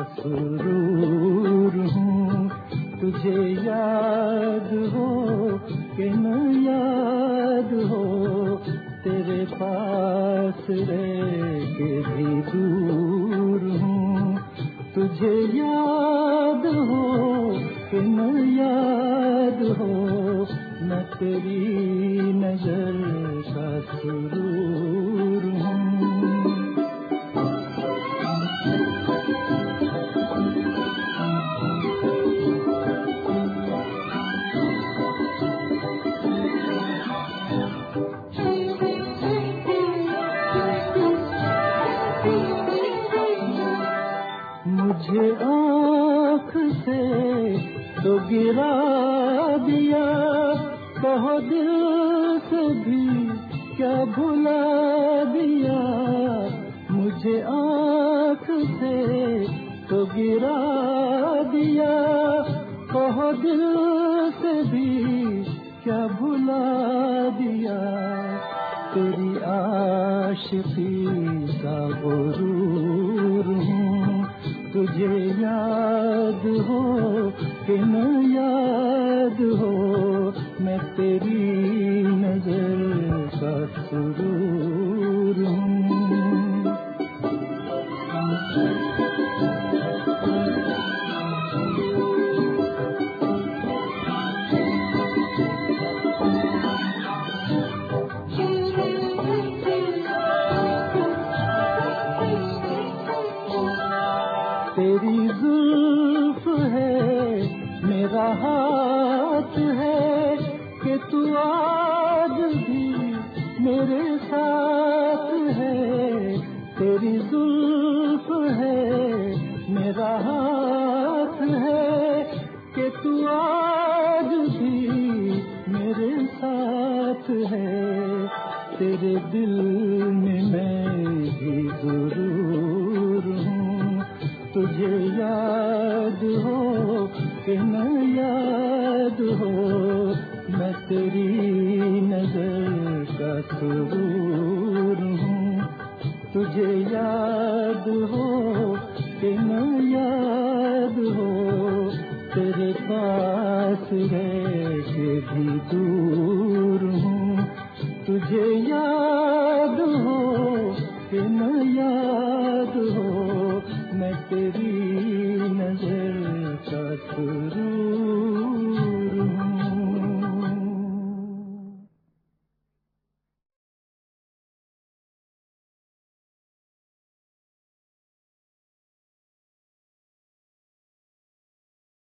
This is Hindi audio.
सुरूर हूँ। तुझे याद हो कि न याद हो, तेरे पास रह के भी दूर हूँ। तुझे याद हो कि न याद हो, मैं तेरी नजर का सुरूर हूँ। मुझे आँख से तो गिरा दिया, कहो दिल से भी क्या भुला दिया। मुझे आँख से तो गिरा दिया, कहो दिल से भी क्या भुला दिया। तेरी आशिकी का गुरूर हूँ। तुझे याद हो कि न याद हो, मैं तेरी नजर का सुरूर हूँ। तेरी जुल्फ है मेरा हाथ है कि तू आज भी मेरे साथ है। तेरी जुल्फ है मेरा हाथ है कि तू आज भी मेरे साथ है। तेरे दिल में मैं भी जरूर हूँ। तुझे याद हो कि न याद हो, मैं तेरी नजर का सुरूर हूँ। तुझे याद हो कि न याद हो, तेरे पास रह के भी दूर हूँ। तुझे